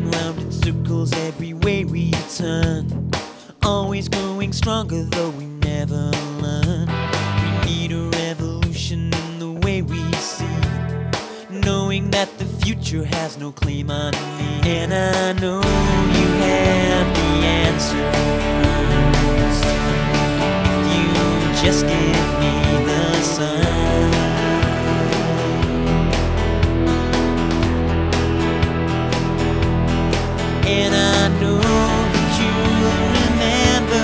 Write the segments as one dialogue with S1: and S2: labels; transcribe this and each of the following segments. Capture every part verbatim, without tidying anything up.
S1: round in circles every way we turn. Always growing stronger though we never learn. We need a revolution in the way we see, knowing that the future has no claim on me. And I know you have the answers if you just give me the sign. And I know that you'll remember,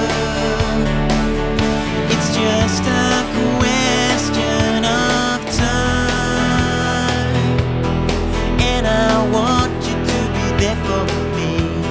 S1: it's just a question of time. And I want you to be there for me.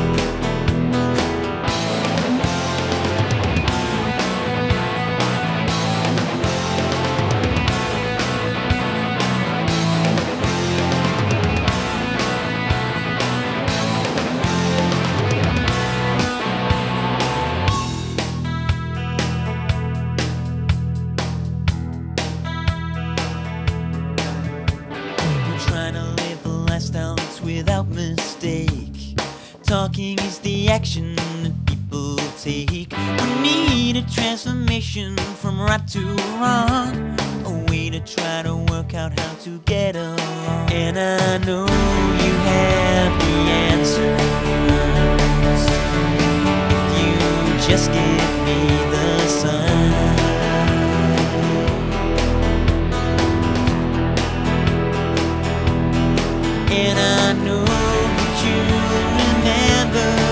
S1: Trying to live a lifestyle that's without mistake. Talking is the action that people take. We need a transformation from right to wrong, a way to try to work out how to get along. And I know you have the answers if you just give me the sign. And I know that you remember,